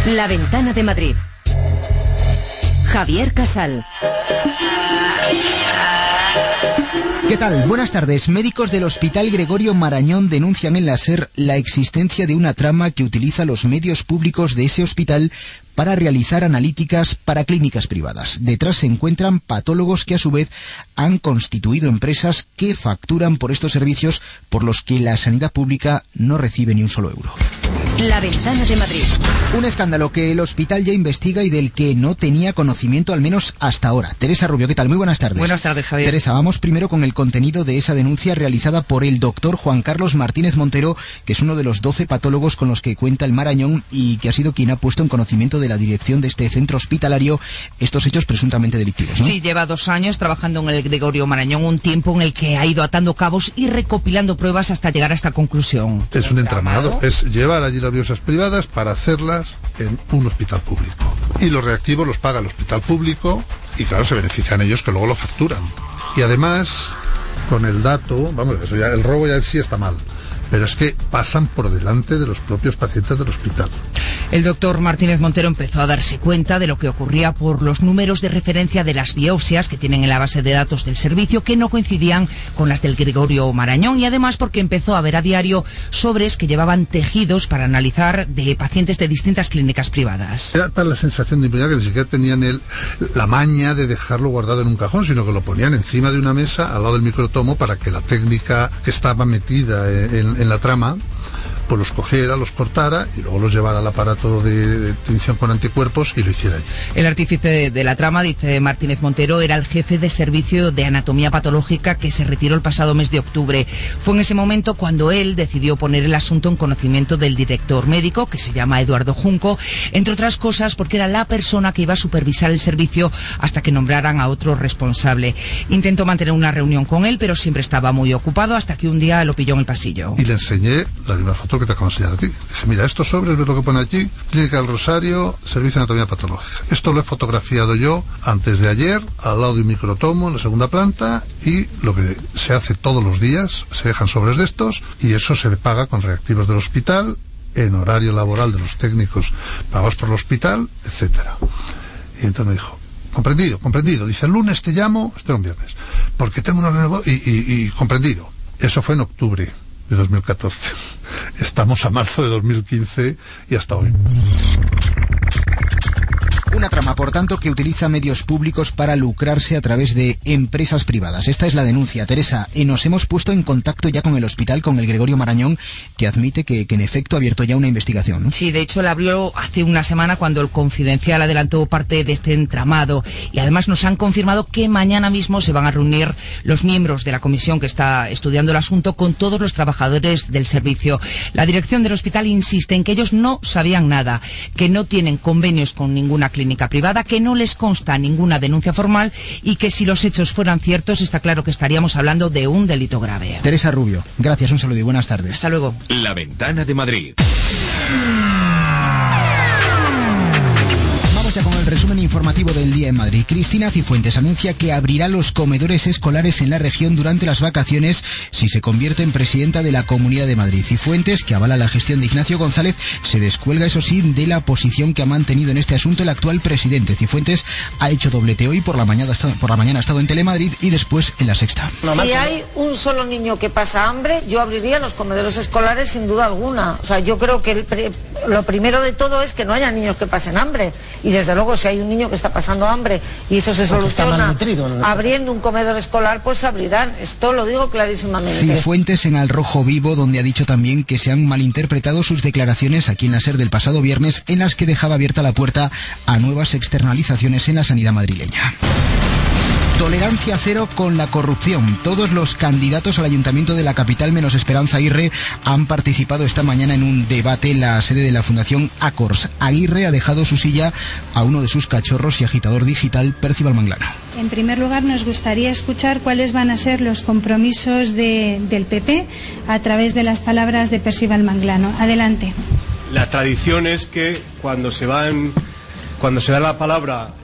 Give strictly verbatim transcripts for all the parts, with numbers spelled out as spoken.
La Ventana de Madrid. Javier Casal. ¿Qué tal? Buenas tardes. Médicos del Hospital Gregorio Marañón denuncian en la SER la existencia de una trama que utiliza los medios públicos de ese hospital para realizar analíticas para clínicas privadas. Detrás se encuentran patólogos que a su vez han constituido empresas que facturan por estos servicios por los que la sanidad pública no recibe ni un solo euro. La Ventana de Madrid. Un escándalo que el hospital ya investiga y del que no tenía conocimiento al menos hasta ahora. Teresa Rubio, ¿qué tal? Muy buenas tardes. Buenas tardes, Javier. Teresa, vamos primero con el contenido de esa denuncia realizada por el doctor Juan Carlos Martínez Montero, que es uno de los doce patólogos con los que cuenta el Marañón y que ha sido quien ha puesto en conocimiento de la dirección de este centro hospitalario estos hechos presuntamente delictivos, ¿no? Sí, lleva dos años trabajando en el Gregorio Marañón, un tiempo en el que ha ido atando cabos y recopilando pruebas hasta llegar a esta conclusión. Es un entramado, es llevar allí las biopsias privadas para hacerlas en un hospital público. Y los reactivos los paga el hospital público y claro, se benefician ellos que luego lo facturan. Y además, con el dato, vamos, eso ya, el robo ya en sí está mal, pero es que pasan por delante de los propios pacientes del hospital. El doctor Martínez Montero empezó a darse cuenta de lo que ocurría por los números de referencia de las biopsias que tienen en la base de datos del servicio, que no coincidían con las del Gregorio Marañón, y además porque empezó a ver a diario sobres que llevaban tejidos para analizar de pacientes de distintas clínicas privadas. Era tal la sensación de impunidad que ni siquiera tenían el, la maña de dejarlo guardado en un cajón, sino que lo ponían encima de una mesa al lado del microtomo para que la técnica que estaba metida en, en la trama pues los cogiera, los cortara y luego los llevara al aparato de, de tinción con anticuerpos y lo hiciera allí. El artífice de, de la trama, dice Martínez Montero, era el jefe de servicio de anatomía patológica que se retiró el pasado mes de octubre. Fue en ese momento cuando él decidió poner el asunto en conocimiento del director médico, que se llama Eduardo Junco, entre otras cosas porque era la persona que iba a supervisar el servicio hasta que nombraran a otro responsable. Intentó mantener una reunión con él, pero siempre estaba muy ocupado, hasta que un día lo pilló en el pasillo. Y le enseñé la misma foto que te acabo de enseñar a ti. Dije, mira, estos sobres, ves lo que pone aquí, Clínica del Rosario, Servicio de Anatomía Patológica. Esto lo he fotografiado yo antes de ayer, al lado de un microtomo en la segunda planta, y lo que se hace todos los días, se dejan sobres de estos, y eso se le paga con reactivos del hospital, en horario laboral de los técnicos pagados por el hospital, etcétera. Y entonces me dijo, comprendido, comprendido. Dice, el lunes te llamo, este era un viernes, porque tengo una reunión, y, y, y comprendido. Eso fue en octubre de dos mil catorce. Estamos a marzo de dos mil quince y hasta hoy. Una trama, por tanto, que utiliza medios públicos para lucrarse a través de empresas privadas. Esta es la denuncia. Teresa, eh, nos hemos puesto en contacto ya con el hospital, con el Gregorio Marañón, que admite que, que en efecto ha abierto ya una investigación, ¿no? Sí, de hecho la abrió hace una semana cuando el Confidencial adelantó parte de este entramado, y además nos han confirmado que mañana mismo se van a reunir los miembros de la comisión que está estudiando el asunto con todos los trabajadores del servicio. La dirección del hospital insiste en que ellos no sabían nada, que no tienen convenios con ninguna clínica privada, que no les consta ninguna denuncia formal y que si los hechos fueran ciertos está claro que estaríamos hablando de un delito grave. Teresa Rubio, gracias, un saludo y buenas tardes. Hasta luego. La Ventana de Madrid. Ya con el resumen informativo del día en Madrid. Cristina Cifuentes anuncia que abrirá los comedores escolares en la región durante las vacaciones si se convierte en presidenta de la Comunidad de Madrid. Cifuentes, que avala la gestión de Ignacio González, se descuelga, eso sí, de la posición que ha mantenido en este asunto el actual presidente. Cifuentes ha hecho doblete hoy, por la mañana ha estado, por la mañana ha estado en Telemadrid y después en La Sexta. Si hay un solo niño que pasa hambre, yo abriría los comedores escolares sin duda alguna. O sea, yo creo que el pre- lo primero de todo es que no haya niños que pasen hambre. Y desde luego, si hay un niño que está pasando hambre y eso se soluciona abriendo un comedor escolar, pues abrirán. Esto lo digo clarísimamente. Cifuentes en Al Rojo Vivo, donde ha dicho también que se han malinterpretado sus declaraciones aquí en la SER del pasado viernes, en las que dejaba abierta la puerta a nuevas externalizaciones en la sanidad madrileña. Tolerancia cero con la corrupción. Todos los candidatos al ayuntamiento de la capital, menos Esperanza Aguirre, han participado esta mañana en un debate en la sede de la Fundación Acors. Aguirre ha dejado su silla a uno de sus cachorros y agitador digital, Percival Manglano. En primer lugar, nos gustaría escuchar cuáles van a ser los compromisos de, del P P a través de las palabras de Percival Manglano. Adelante. La tradición es que cuando se van, cuando se da la palabra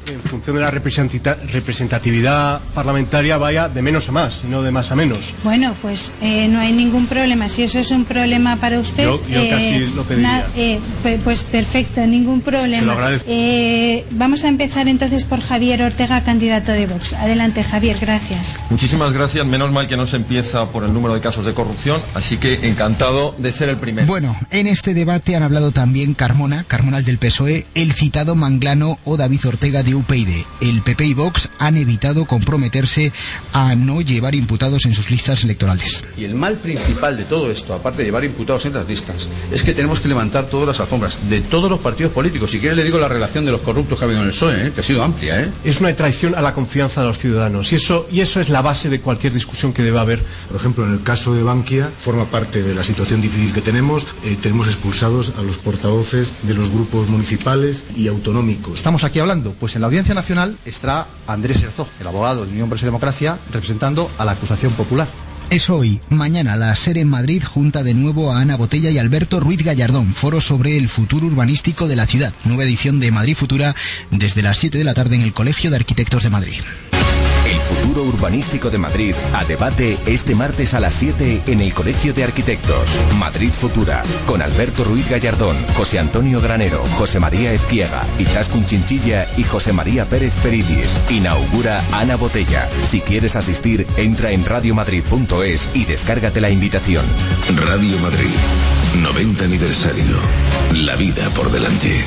en función de la representatividad parlamentaria vaya de menos a más, y no de más a menos. Bueno, pues eh, no hay ningún problema. Si eso es un problema para usted, yo, yo eh, casi lo pediría. Eh, pues, pues perfecto, ningún problema. Se lo agradezco. Eh, vamos a empezar entonces por Javier Ortega, candidato de Vox. Adelante, Javier, gracias. Muchísimas gracias. Menos mal que no se empieza por el número de casos de corrupción, así que encantado de ser el primero. Bueno, en este debate han hablado también Carmona, Carmona del P S O E, el citado Manglano o David Ortega de U P YD. El P P y Vox han evitado comprometerse a no llevar imputados en sus listas electorales. Y el mal principal de todo esto, aparte de llevar imputados en las listas, es que tenemos que levantar todas las alfombras de todos los partidos políticos. Si quiere le digo la relación de los corruptos que ha habido en el P S O E, ¿eh? que ha sido amplia. ¿eh? Es una traición a la confianza de los ciudadanos y eso, y eso es la base de cualquier discusión que deba haber. Por ejemplo, en el caso de Bankia, forma parte de la situación difícil que tenemos. Eh, tenemos expulsados a los portavoces de los grupos municipales y autonómicos. Estamos aquí hablando, pues en la Audiencia Nacional estará Andrés Herzog, el abogado de Unión Progresista y Democracia, representando a la acusación popular. Es hoy. Mañana la SER en Madrid junta de nuevo a Ana Botella y Alberto Ruiz Gallardón. Foro sobre el futuro urbanístico de la ciudad. Nueva edición de Madrid Futura desde las siete de la tarde en el Colegio de Arquitectos de Madrid. El futuro urbanístico de Madrid a debate este martes a las siete en el Colegio de Arquitectos. Madrid Futura, con Alberto Ruiz Gallardón, José Antonio Granero, José María Ezquiega, Izaskun Chinchilla y José María Pérez Peridis. Inaugura Ana Botella. Si quieres asistir, entra en radiomadrid punto es y descárgate la invitación. Radio Madrid, noventa aniversario. La vida por delante.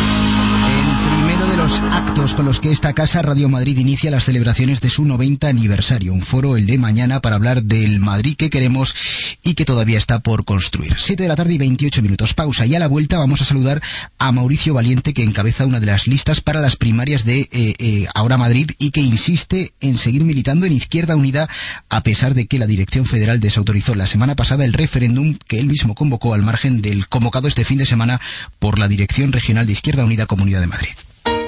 Primero de los actos con los que esta casa, Radio Madrid, inicia las celebraciones de su noventa aniversario. Un foro, el de mañana, para hablar del Madrid que queremos y que todavía está por construir. siete de la tarde y veintiocho minutos. Pausa. Y a la vuelta vamos a saludar a Mauricio Valiente, que encabeza una de las listas para las primarias de eh, eh, Ahora Madrid y que insiste en seguir militando en Izquierda Unida a pesar de que la Dirección Federal desautorizó la semana pasada el referéndum que él mismo convocó al margen del convocado este fin de semana por la Dirección Regional de Izquierda Unida Comunidad de Madrid.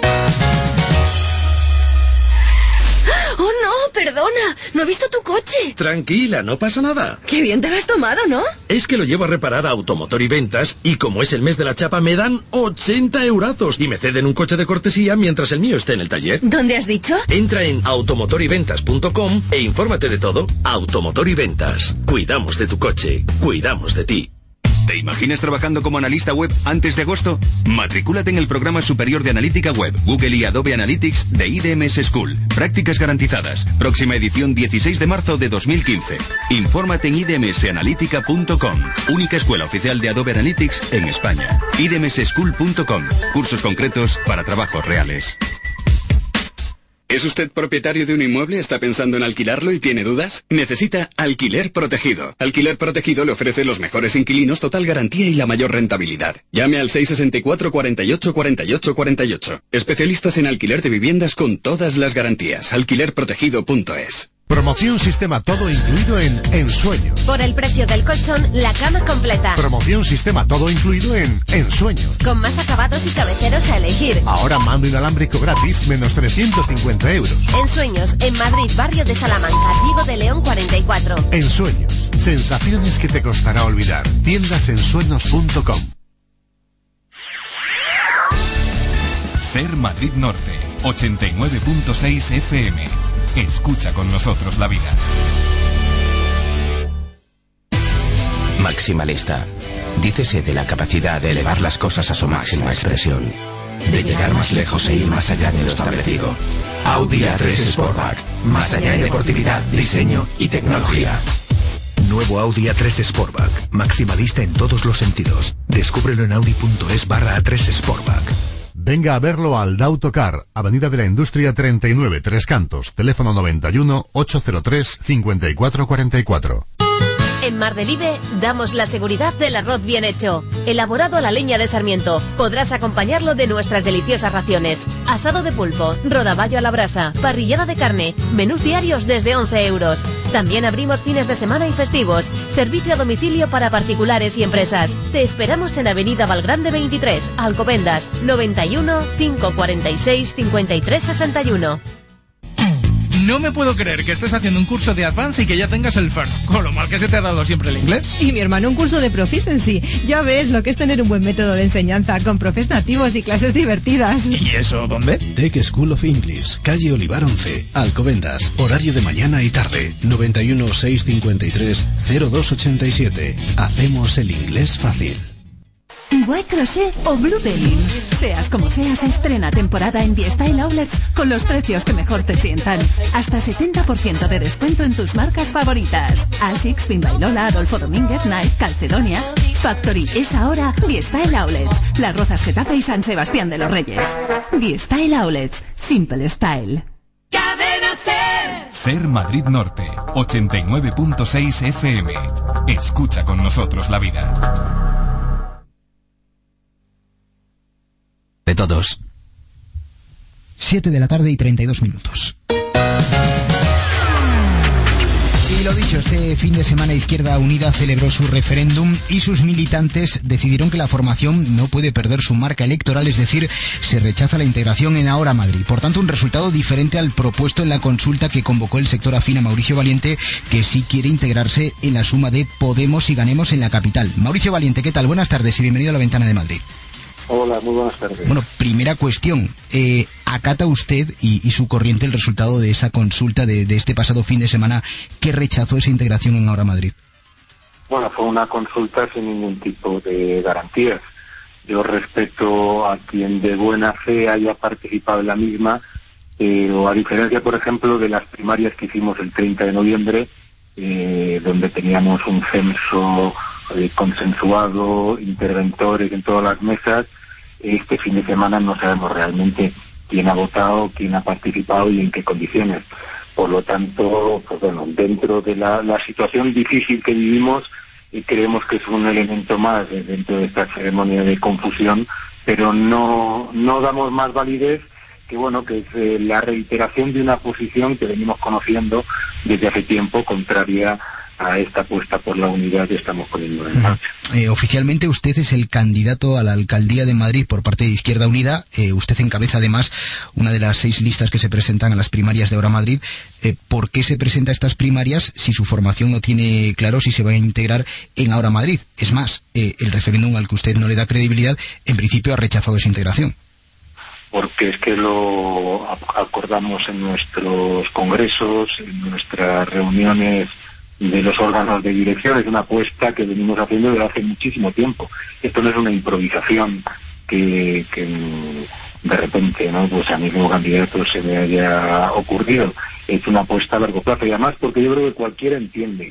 ¡Oh, no! ¡Perdona! ¡No he visto tu coche! Tranquila, no pasa nada. ¡Qué bien te lo has tomado!, ¿no? Es que lo llevo a reparar a Automotor y Ventas y como es el mes de la chapa me dan ochenta eurazos y me ceden un coche de cortesía mientras el mío esté en el taller. ¿Dónde has dicho? Entra en automotor y ventas punto com e infórmate de todo. Automotor y Ventas. Cuidamos de tu coche. Cuidamos de ti. ¿Te imaginas trabajando como analista web antes de agosto? Matricúlate en el programa superior de analítica web, Google y Adobe Analytics de I D M S School. Prácticas garantizadas. Próxima edición dieciséis de marzo de dos mil quince. Infórmate en i d m s analítica punto com. Única escuela oficial de Adobe Analytics en España. i d m s school punto com. Cursos concretos para trabajos reales. ¿Es usted propietario de un inmueble, está pensando en alquilarlo y tiene dudas? Necesita Alquiler Protegido. Alquiler Protegido le ofrece los mejores inquilinos, total garantía y la mayor rentabilidad. Llame al seis seis cuatro, cuarenta y ocho, cuarenta y ocho, cuarenta y ocho. Especialistas en alquiler de viviendas con todas las garantías. alquiler protegido punto es. Promoción Sistema todo incluido en Ensueños. Por el precio del colchón, la cama completa. Promoción Sistema todo incluido en Ensueños. Con más acabados y cabeceros a elegir. Ahora mando inalámbrico gratis, menos trescientos cincuenta euros. Ensueños, en Madrid, barrio de Salamanca, Diego de León cuarenta y cuatro. Ensueños, sensaciones que te costará olvidar. Tiendas ensueños punto com. Ser Madrid Norte, ochenta y nueve punto seis F M. Escucha con nosotros la vida. Maximalista. Dícese de la capacidad de elevar las cosas a su máxima expresión, de llegar más lejos e ir más allá de lo establecido. Audi A tres Sportback. Más allá en deportividad, diseño y tecnología. Nuevo Audi A tres Sportback. Maximalista en todos los sentidos. Descúbrelo en audi punto es barra A tres Sportback. Venga a verlo al Dautocar, Avenida de la Industria treinta y nueve, Tres Cantos, teléfono noventa y uno, ochocientos tres, cincuenta y cuatro cuarenta y cuatro. En Mardelive damos la seguridad del arroz bien hecho. Elaborado a la leña de Sarmiento. Podrás acompañarlo de nuestras deliciosas raciones. Asado de pulpo, rodaballo a la brasa, parrillada de carne, menús diarios desde once euros. También abrimos fines de semana y festivos. Servicio a domicilio para particulares y empresas. Te esperamos en Avenida Valgrande veintitrés, Alcobendas, noventa y uno, cinco cuarenta y seis, cincuenta y tres sesenta y uno. No me puedo creer que estés haciendo un curso de Advance y que ya tengas el First, con lo mal que se te ha dado siempre el inglés. Y mi hermano un curso de Proficiency. Ya ves lo que es tener un buen método de enseñanza, con profes nativos y clases divertidas. ¿Y eso dónde? Tech School of English, calle Olivar once, Alcobendas. Horario de mañana y tarde. noventa y uno, seiscientos cincuenta y tres, cero dos ochenta y siete. Hacemos el inglés fácil. Bois Crochet o Blue Denim. Seas como seas, estrena temporada en D-Style Outlets con los precios que mejor te sientan. Hasta setenta por ciento de descuento en tus marcas favoritas. Asics, Pin Bailola, Adolfo Domínguez, Nike, Calcedonia. Factory es ahora D-Style Outlets. Las Rozas, Getafe y San Sebastián de los Reyes. D-Style Outlets. Simple Style. Cadena Ser. Ser Madrid Norte, ochenta y nueve punto seis F M. Escucha con nosotros la vida. De todos. siete de la tarde y treinta y dos minutos. Y lo dicho, este fin de semana Izquierda Unida celebró su referéndum y sus militantes decidieron que la formación no puede perder su marca electoral, es decir, se rechaza la integración en Ahora Madrid. Por tanto, un resultado diferente al propuesto en la consulta que convocó el sector afín a Mauricio Valiente, que sí quiere integrarse en la suma de Podemos y Ganemos en la capital. Mauricio Valiente, ¿qué tal? Buenas tardes y bienvenido a La Ventana de Madrid. Hola, muy buenas tardes. Bueno, primera cuestión, eh, ¿acata usted y, y su corriente el resultado de esa consulta de, de este pasado fin de semana que rechazó esa integración en Ahora Madrid? Bueno, fue una consulta sin ningún tipo de garantías. Yo respeto a quien de buena fe haya participado en la misma, pero a diferencia, por ejemplo, de las primarias que hicimos el treinta de noviembre, eh, donde teníamos un censo eh, consensuado, interventores en todas las mesas, este fin de semana no sabemos realmente quién ha votado, quién ha participado y en qué condiciones. Por lo tanto, pues bueno, dentro de la, la situación difícil que vivimos, eh, creemos que es un elemento más eh, dentro de esta ceremonia de confusión, pero no, no damos más validez que bueno que es eh, la reiteración de una posición que venimos conociendo desde hace tiempo, contraria a esta apuesta por la unidad que estamos poniendo en marcha. Eh, oficialmente usted es el candidato a la alcaldía de Madrid por parte de Izquierda Unida. Eh, usted encabeza además una de las seis listas que se presentan a las primarias de Ahora Madrid. Eh, ¿Por qué se presenta a estas primarias si su formación no tiene claro si se va a integrar en Ahora Madrid? Es más, eh, el referéndum al que usted no le da credibilidad, en principio ha rechazado esa integración. Porque es que lo acordamos en nuestros congresos, en nuestras reuniones de los órganos de dirección. Es una apuesta que venimos haciendo desde hace muchísimo tiempo. Esto no es una improvisación que, que de repente, ¿no?, pues a mí como candidato se me haya ocurrido. Es una apuesta a largo plazo, y además porque yo creo que cualquiera entiende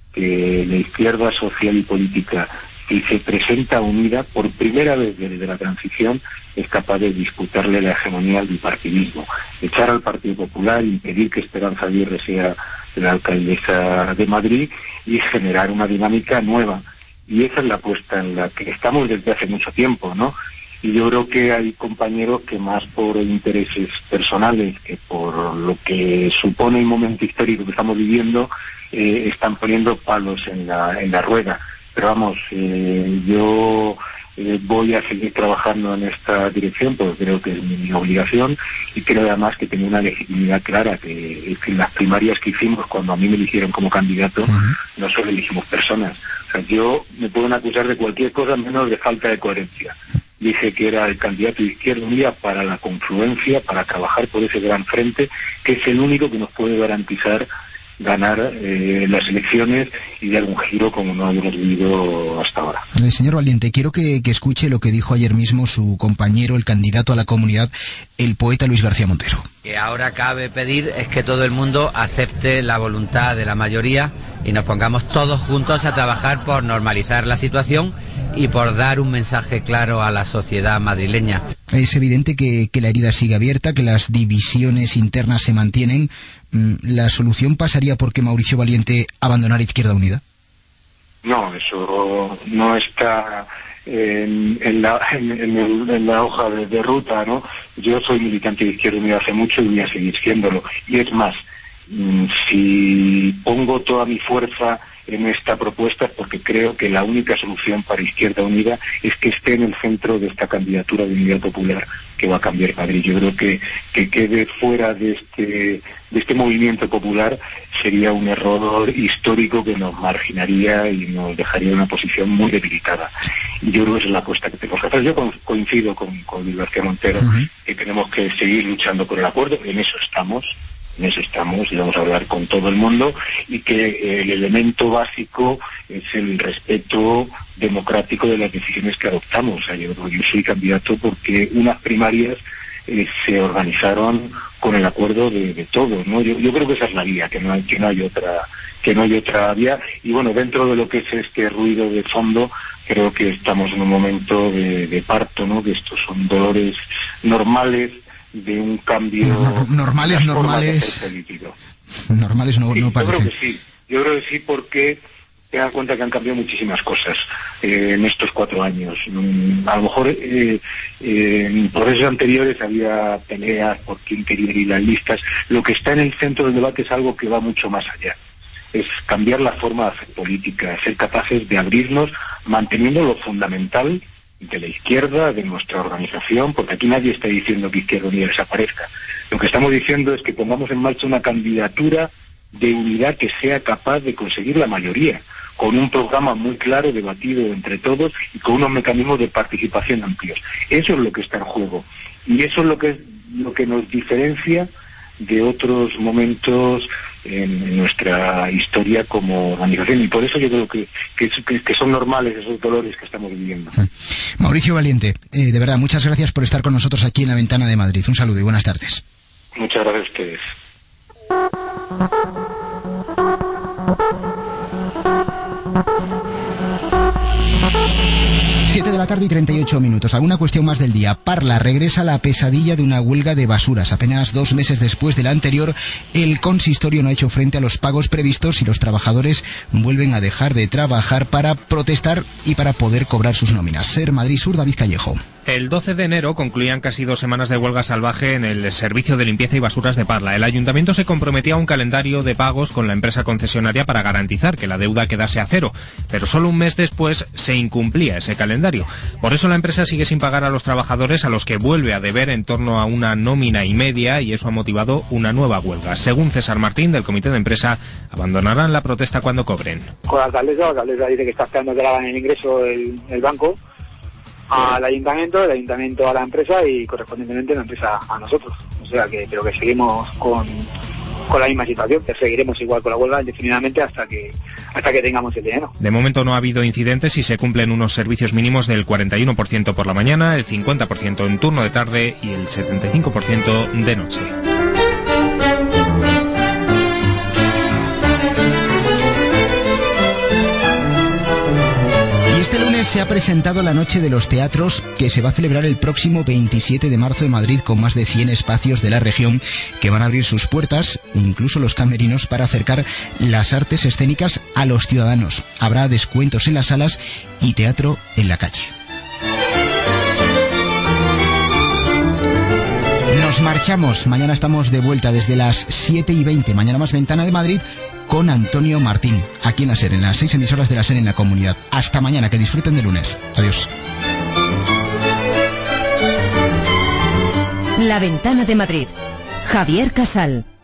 que la izquierda social y política, si se presenta unida por primera vez desde la transición, es capaz de disputarle la hegemonía al bipartidismo, echar al Partido Popular, impedir que Esperanza Aguirre sea la alcaldesa de Madrid y generar una dinámica nueva. Y esa es la apuesta en la que estamos desde hace mucho tiempo, ¿no? Y yo creo que hay compañeros que más por intereses personales que por lo que supone el momento histórico que estamos viviendo, eh, están poniendo palos en la, en la rueda. Pero vamos, eh, yo eh, voy a seguir trabajando en esta dirección porque creo que es mi, mi obligación, y creo además que tengo una legitimidad clara, que, que en las primarias que hicimos, cuando a mí me eligieron como candidato, uh-huh. no solo elegimos personas. O sea, yo me pueden acusar de cualquier cosa menos de falta de coherencia. Dije que era el candidato de Izquierda Unida para la confluencia, para trabajar por ese gran frente, que es el único que nos puede garantizar ganar eh, las elecciones y dar un giro como no habíamos vivido hasta ahora. Eh, señor Valiente, quiero que, que escuche lo que dijo ayer mismo su compañero, el candidato a la comunidad, el poeta Luis García Montero. Que ahora cabe pedir es que todo el mundo acepte la voluntad de la mayoría y nos pongamos todos juntos a trabajar por normalizar la situación y por dar un mensaje claro a la sociedad madrileña. Es evidente que, que la herida sigue abierta, que las divisiones internas se mantienen. ¿La solución pasaría por que Mauricio Valiente abandonara Izquierda Unida? No, eso no está en, en, la, en, en, el, en la hoja de, de ruta, ¿no? Yo soy militante de Izquierda Unida hace mucho y voy a seguir siéndolo. Y es más, si pongo toda mi fuerza en esta propuesta porque creo que la única solución para Izquierda Unida es que esté en el centro de esta candidatura de Unidad Popular que va a cambiar Madrid. Yo creo que que quede fuera de este de este movimiento popular sería un error histórico que nos marginaría y nos dejaría en una posición muy debilitada. Y yo creo que esa es la apuesta que tenemos que hacer. Yo coincido con, con Luis García Montero, uh-huh. que tenemos que seguir luchando por el acuerdo, en eso estamos. En eso estamos y vamos a hablar con todo el mundo, y que el elemento básico es el respeto democrático de las decisiones que adoptamos. O sea, yo, yo soy candidato porque unas primarias eh, se organizaron con el acuerdo de, de todos, ¿no? Yo, yo creo que esa es la vía, que no hay, que no hay otra, que no hay otra vía. Y bueno, dentro de lo que es este ruido de fondo, creo que estamos en un momento de, de parto, ¿no? Que estos son dolores normales de un cambio no, normales normales normales no, sí, no parecen. Yo creo que sí, yo creo que sí porque te das cuenta que han cambiado muchísimas cosas eh, en estos cuatro años. Mm, a lo mejor eh, eh, en procesos anteriores había peleas por quién quería ir las listas. Lo que está en el centro del debate es algo que va mucho más allá. Es cambiar la forma de hacer política, ser capaces de abrirnos, manteniendo lo fundamental de la izquierda, de nuestra organización, porque aquí nadie está diciendo que Izquierda Unida desaparezca. Lo que estamos diciendo es que pongamos en marcha una candidatura de unidad que sea capaz de conseguir la mayoría, con un programa muy claro, debatido entre todos y con unos mecanismos de participación amplios. Eso es lo que está en juego. Y eso es lo que, es, lo que nos diferencia de otros momentos en, en nuestra historia como organización, y por eso yo creo que, que, que son normales esos dolores que estamos viviendo. Mauricio Valiente, eh, de verdad, muchas gracias por estar con nosotros aquí en La Ventana de Madrid. Un saludo y buenas tardes. Muchas gracias a ustedes. siete de la tarde y treinta y ocho minutos. ¿Alguna cuestión más del día? Parla regresa a la pesadilla de una huelga de basuras. Apenas dos meses después de la anterior, el consistorio no ha hecho frente a los pagos previstos y los trabajadores vuelven a dejar de trabajar para protestar y para poder cobrar sus nóminas. Ser Madrid Sur, David Callejo. El doce de enero concluían casi dos semanas de huelga salvaje en el servicio de limpieza y basuras de Parla. El ayuntamiento se comprometía a un calendario de pagos con la empresa concesionaria para garantizar que la deuda quedase a cero, pero solo un mes después se incumplía ese calendario. Por eso la empresa sigue sin pagar a los trabajadores, a los que vuelve a deber en torno a una nómina y media, y eso ha motivado una nueva huelga. Según César Martín, del comité de empresa, abandonarán la protesta cuando cobren. Con la alcaldesa, la alcaldesa dice que está esperando que le hagan el ingreso el, el banco al ayuntamiento, el ayuntamiento a la empresa y correspondientemente la empresa a nosotros. O sea que creo que seguimos con, con la misma situación, que seguiremos igual con la huelga indefinidamente hasta que hasta que tengamos el dinero. De momento no ha habido incidentes y se cumplen unos servicios mínimos del cuarenta y uno por ciento por la mañana, el cincuenta por ciento en turno de tarde y el setenta y cinco por ciento de noche. Se ha presentado la Noche de los Teatros, que se va a celebrar el próximo veintisiete de marzo en Madrid, con más de cien espacios de la región que van a abrir sus puertas, incluso los camerinos, para acercar las artes escénicas a los ciudadanos. Habrá descuentos en las salas y teatro en la calle. Nos marchamos. Mañana estamos de vuelta desde las siete y veinte. Mañana más Ventana de Madrid con Antonio Martín, aquí en la SER, en las seis emisoras de la SER en la comunidad. Hasta mañana, que disfruten de lunes. Adiós. La Ventana de Madrid. Javier Casal.